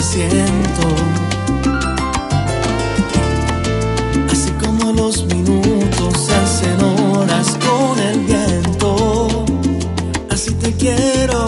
siento. Así como los minutos hacen horas con el viento, así te quiero.